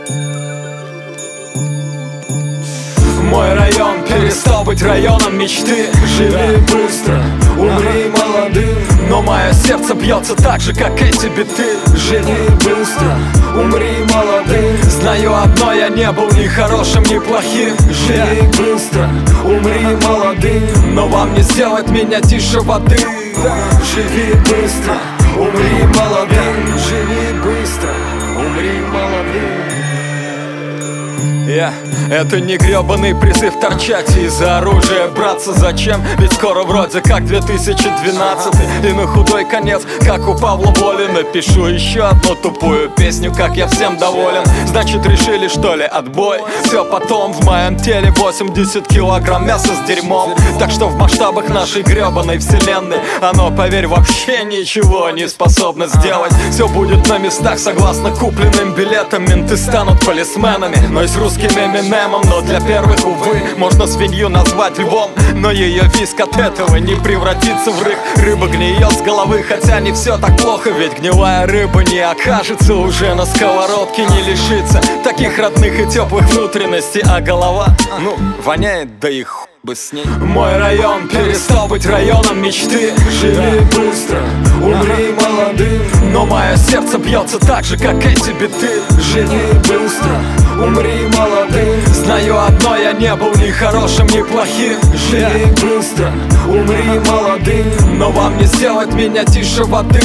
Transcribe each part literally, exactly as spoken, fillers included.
Мой район перестал быть районом мечты. Живи быстро, умри молодым. Но мое сердце бьется так же, как эти биты. Живи быстро, умри молодым. Знаю одно, я не был ни хорошим, ни плохим. Живи быстро, умри молодым. Но вам не сделать меня тише воды. Живи быстро, умри молодым. Живи быстро, умри молодым. Yeah. Это не гребаный призыв торчать из-за оружия браться. Зачем? Ведь скоро вроде как две тысячи двенадцатый. И на худой конец, как у Павла Воли, напишу еще одну тупую песню, как я всем доволен. Значит, решили, что ли, отбой? Все потом, в моем теле восемьдесят килограмм мяса с дерьмом. Так что в масштабах нашей гребаной вселенной оно, поверь, вообще ничего не способно сделать. Все будет на местах, согласно купленным билетам. Менты станут полисменами, но и с русскими Эминемом. Но для первых, увы, можно свинью назвать львом. Но ее виск от этого не превратится в рых. Рыба гниет с головы, хотя не все так плохо. Ведь гнилая рыба не окажется уже на сковородке, не лишится таких родных и теплых внутренностей. А голова, ну, воняет, да и хуй бы с ней. Мой район перестал быть районом мечты. Живи быстро, умри молодым. Но мое сердце бьется так же, как эти биты. Живи быстро, умри молодым. Знаю одно, я не был ни хорошим, ни плохим. Живи быстро, умри молодым. Но вам не сделать меня тише воды.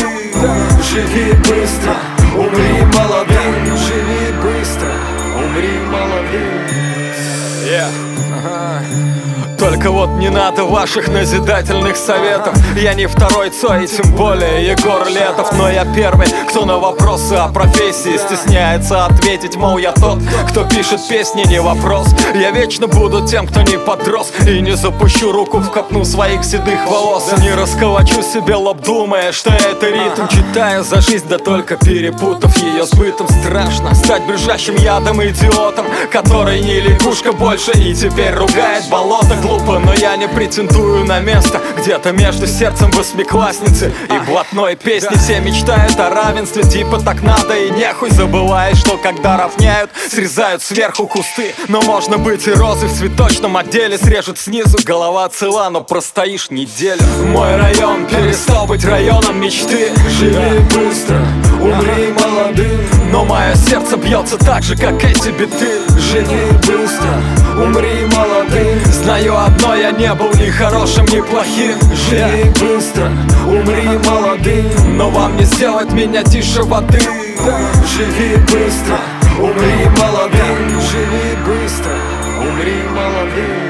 Живи быстро, умри молодым. Живи быстро, умри молодым. Yeah. Ага. Только вот не надо ваших назидательных советов. Я не второй Цой, и тем более Егор Летов. Но я первый, кто на вопросы о профессии стесняется ответить. Мол, я тот, кто пишет песни, не вопрос. Я вечно буду тем, кто не подрос. И не запущу руку в копну своих седых волос. Не расколочу себе лоб, думая, что это ритм. Читаю за жизнь, да только перепутав ее с бытом. Страшно стать брюзжащим ядом идиотом, который не лягушка больше и теперь ругает болото. Глупо, но я не претендую на место где-то между сердцем восьмиклассницы и блатной песни. Все мечтают о равенстве, типа так надо и нехуй. Забывая, что когда равняют, срезают сверху кусты. Но можно быть и розой в цветочном отделе. Срежут снизу, голова цела, но простоишь неделю. Мой район перестал быть районом мечты. Живи быстро, умри молодым. Но мое сердце бьется так же, как эти биты. Живи быстро, умри молодым. Знаю одно, я не был ни хорошим, ни плохим. Живи быстро, умри молодым. Но вам не сделать меня тише воды. Живи быстро, умри молодым. Живи быстро, умри молодым.